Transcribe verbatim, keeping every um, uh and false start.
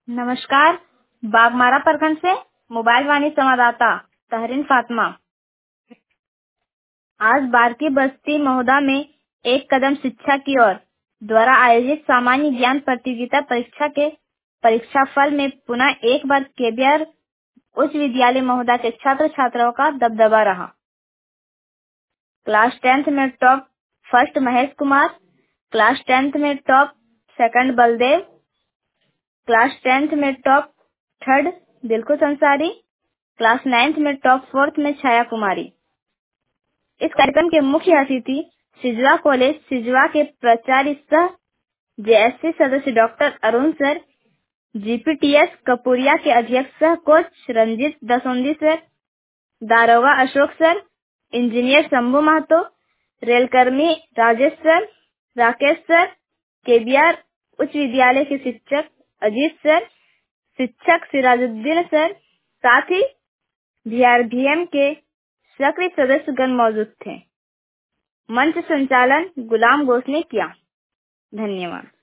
नमस्कार। बागमारा प्रखंड से मोबाइल वाणी संवाददाता तहरीन फातिमा। आज बारकी बस्ती महोदा में एक कदम शिक्षा की ओर द्वारा आयोजित सामान्य ज्ञान प्रतियोगिता परीक्षा के परीक्षा फल में पुनः एक बार केबीआर उच्च विद्यालय महोदा के छात्र छात्राओं का दबदबा रहा। क्लास टेंथ में top first Mahesh Kumar, class tenth में top second Baldev, class tenth में top third Dilkhush Ansari, class ninth में टॉप फोर्थ में छाया कुमारी। इस कार्यक्रम के मुख्य अतिथि सिजवा कॉलेज सिजवा के प्राचार्य सह जेएससी सदस्य doctor Arun sir, GPTS Kapuria के अध्यक्ष सह कोच रंजीत दसोंदी सर, दारोगा अशोक सर, इंजीनियर शंभू महतो, रेलकर्मी Rajesh sir, Rakesh sir, KBR उच्च विद्यालय के शिक्षक अजीत सर, शिक्षक सिराजुद्दीन सर, साथ ही बीआरडीएम के सक्रिय सदस्यगण मौजूद थे। मंच संचालन गुलाम घोष ने किया। धन्यवाद।